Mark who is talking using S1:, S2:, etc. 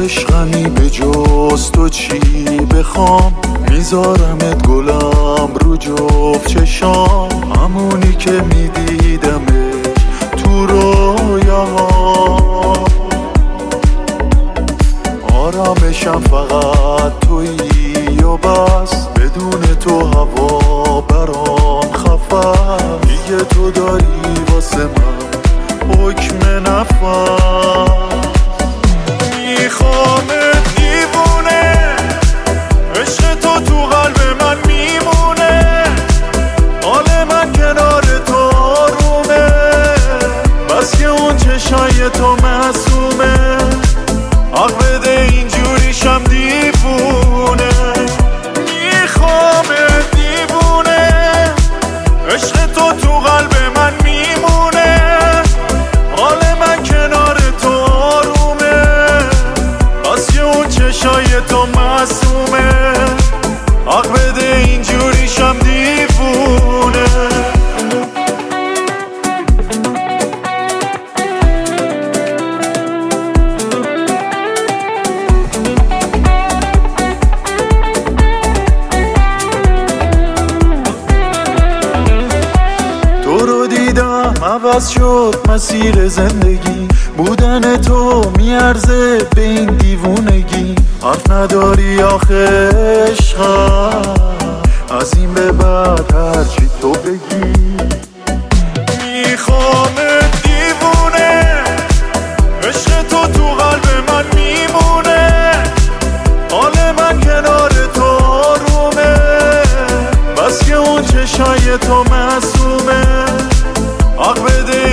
S1: عشقمی به جز تو چی بخوام، میذارمت گلم رو جفت چشام، همونی که میدیدمش تو رویاها. آرامشم فقط تویی و بس، بدون تو هوا برام خفت، دیگه تو داری واسه من حکم نفس. میخوامت دیوونه، عشق تو تو قلب من میمونه، حال من کنار تو آرومه، بس که اون چشای تو معصومه، حق بده اینجوریشم دیوونه. میخوامت دیوونه، عشق تو تو قلب من میمونه، حال من کنار تو آرومه، بس که اون چشای تو معصومه، حق بده اینجوریشم دیوونه. تو رو دیدم عوض شد مسیر زندگی، بودن تو میارزه به این دیوونگی، حرف نداری آخه عشقم، از این به بعد هرچی تو بگی. میخوامت دیوونه، عشق تو تو قلب من میمونه، حال من کنار تو آرومه، بس که اون چشای تو معصومه، حق بده